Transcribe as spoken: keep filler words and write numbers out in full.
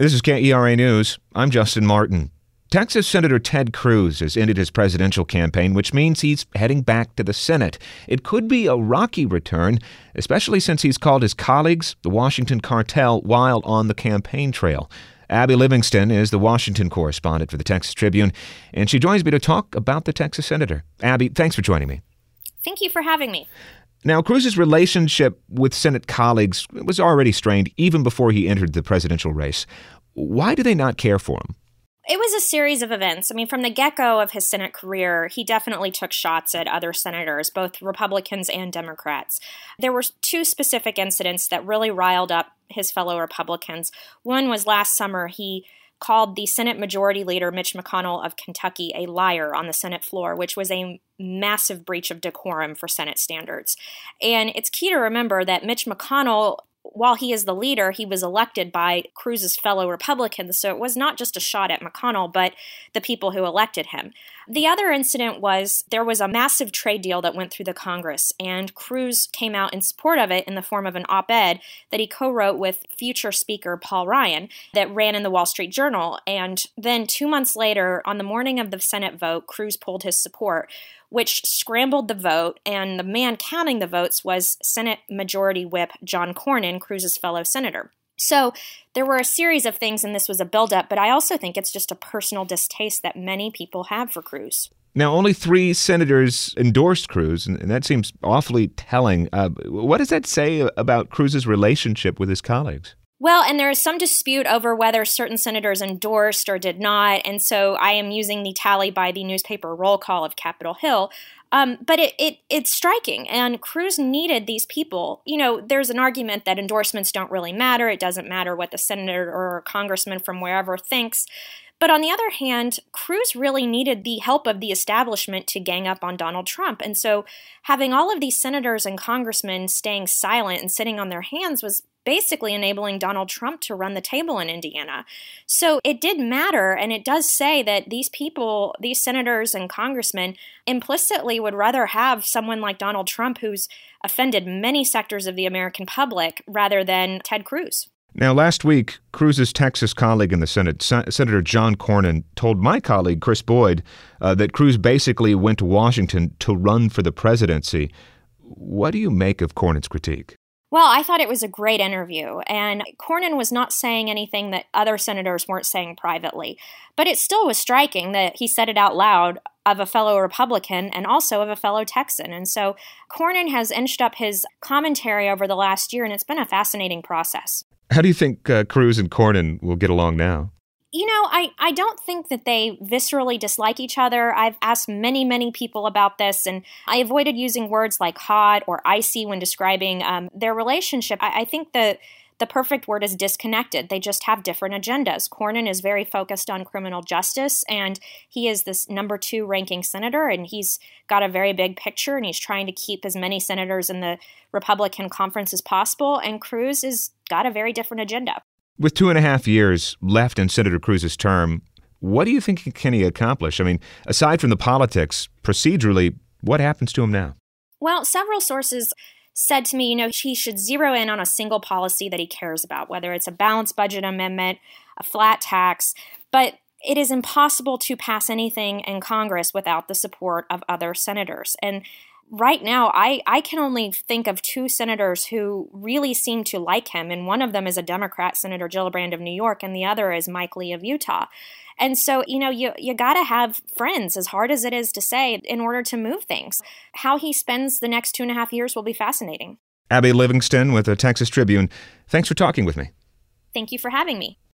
This is K E R A News. I'm Justin Martin. Texas Senator Ted Cruz has ended his presidential campaign, which means he's heading back to the Senate. It could be a rocky return, especially since he's called his colleagues the Washington cartel while on the campaign trail. Abby Livingston is the Washington correspondent for the Texas Tribune, and she joins me to talk about the Texas senator. Abby, thanks for joining me. Thank you for having me. Now, Cruz's relationship with Senate colleagues was already strained even before he entered the presidential race. Why do they not care for him? It was a series of events. I mean, from the get-go of his Senate career, he definitely took shots at other senators, both Republicans and Democrats. There were two specific incidents that really riled up his fellow Republicans. One was last summer. He called the Senate Majority Leader, Mitch McConnell of Kentucky, a liar on the Senate floor, which was a massive breach of decorum for Senate standards. And it's key to remember that Mitch McConnell, while he is the leader, he was elected by Cruz's fellow Republicans, so it was not just a shot at McConnell, but the people who elected him. The other incident was there was a massive trade deal that went through the Congress, and Cruz came out in support of it in the form of an op-ed that he co-wrote with future Speaker Paul Ryan that ran in the Wall Street Journal. And then two months later, on the morning of the Senate vote, Cruz pulled his support, which scrambled the vote, and the man counting the votes was Senate Majority Whip John Cornyn, Cruz's fellow senator. So there were a series of things, and this was a buildup, but I also think it's just a personal distaste that many people have for Cruz. Now, only three senators endorsed Cruz, and that seems awfully telling. Uh, what does that say about Cruz's relationship with his colleagues? Well, and there is some dispute over whether certain senators endorsed or did not, and so I am using the tally by the newspaper roll call of Capitol Hill. Um, but it, it it's striking, and Cruz needed these people. You know, there's an argument that endorsements don't really matter. It doesn't matter what the senator or congressman from wherever thinks. But on the other hand, Cruz really needed the help of the establishment to gang up on Donald Trump. And so having all of these senators and congressmen staying silent and sitting on their hands was basically enabling Donald Trump to run the table in Indiana. So it did matter, and it does say that these people, these senators and congressmen, implicitly would rather have someone like Donald Trump, who's offended many sectors of the American public, rather than Ted Cruz. Now, last week, Cruz's Texas colleague in the Senate, Sen- Senator John Cornyn, told my colleague, Chris Boyd, uh, that Cruz basically went to Washington to run for the presidency. What do you make of Cornyn's critique? Well, I thought it was a great interview, and Cornyn was not saying anything that other senators weren't saying privately. But it still was striking that he said it out loud of a fellow Republican and also of a fellow Texan. And so Cornyn has inched up his commentary over the last year, and it's been a fascinating process. How do you think uh, Cruz and Cornyn will get along now? You know, I, I don't think that they viscerally dislike each other. I've asked many, many people about this, and I avoided using words like hot or icy when describing um, their relationship. I, I think the, the perfect word is disconnected. They just have different agendas. Cornyn is very focused on criminal justice, and he is this number two ranking senator, and he's got a very big picture, and he's trying to keep as many senators in the Republican conference as possible, and Cruz has got a very different agenda. With two and a half years left in Senator Cruz's term, what do you think can he accomplish? I mean, aside from the politics, procedurally, what happens to him now? Well, several sources said to me, you know, he should zero in on a single policy that he cares about, whether it's a balanced budget amendment, a flat tax, but it is impossible to pass anything in Congress without the support of other senators. And right now, I, I can only think of two senators who really seem to like him, and one of them is a Democrat, Senator Gillibrand of New York, and the other is Mike Lee of Utah. And so, you know, you, you got to have friends, as hard as it is to say, in order to move things. How he spends the next two and a half years will be fascinating. Abby Livingston with the Texas Tribune, thanks for talking with me. Thank you for having me.